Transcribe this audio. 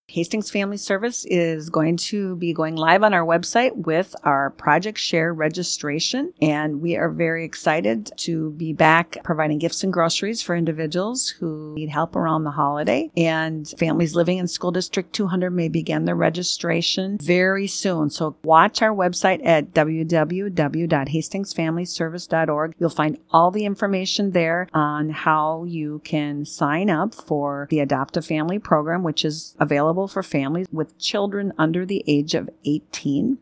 Hastings Family Service is going to be going live on our website with our Project Share registration, and we are very excited to be back providing gifts and groceries for individuals who need help around the holiday. And families living in School District 200 may begin their registration very soon. So watch our website at www.hastingsfamilyservice.org. You'll find all the information there on how you can sign up for the Adopt a Family program, which is available for families with children under the age of 18.